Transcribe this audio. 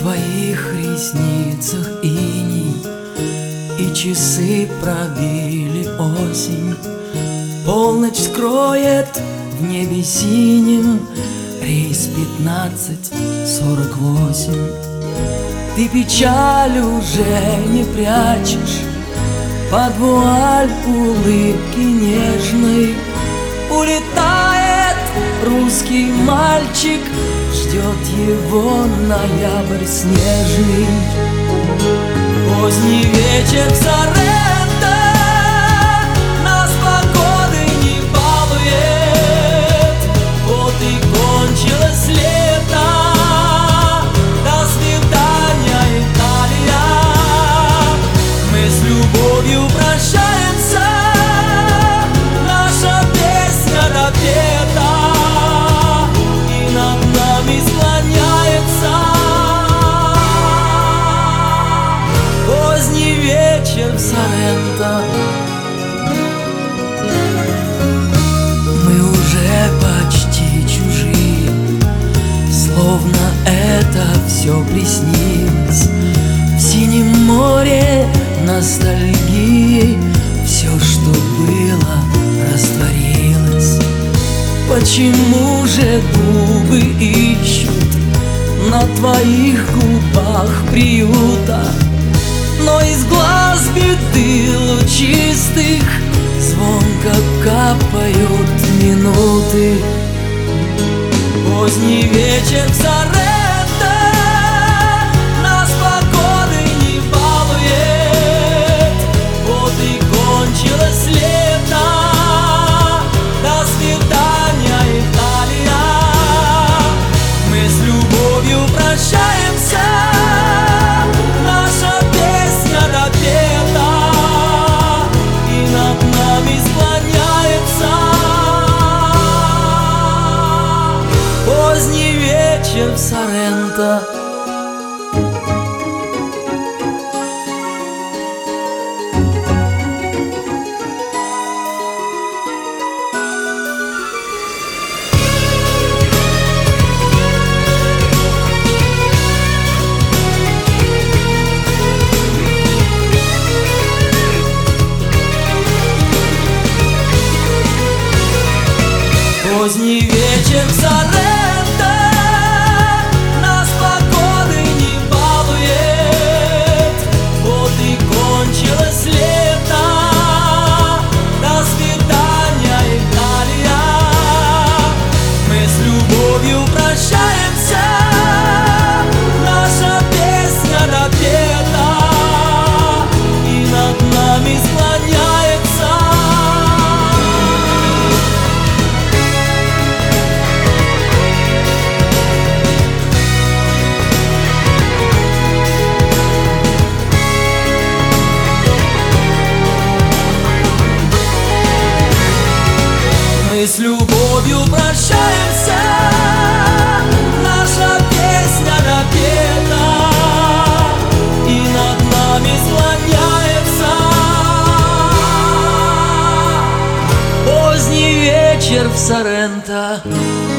твоих ресницах иней, и часы пробили осень. Полночь скроет в небе синим рейс 15:48. Ты печаль уже не прячешь под вуаль улыбки нежной. Улетает русский мальчик, ждет его ноябрь снежный. Поздний вечер в Соренто нас погодой не балует. Вот и кончилось лето, до свидания, Италия. Мы с любовью прощаемся, наша песня допета, и над нами склоняется поздний вечер в Соренто. Мы уже почти чужие, словно это все приснилось. В синем море ностальгии все, что было, растворилось. Почему же губы ищут на твоих губах приюта? Но из глаз беды лучистых звонко капают минуты. Поздний вечер в Соренто нас погодой не балует. Вот и кончилось лето, до свидания, Италия. Мы с любовью прощаемся, наша песня допета, и над нами склоняется поздний вечер в Соренто. Поздний вечер в Соренто нас погодой не балует. Вот и кончилось лето, до свидания, Италия. Мы с любовью прощаемся, наша песня допета, и над нами склоняется с любовью прощаемся, наша песня допета, и над нами склоняется поздний вечер в Соренто.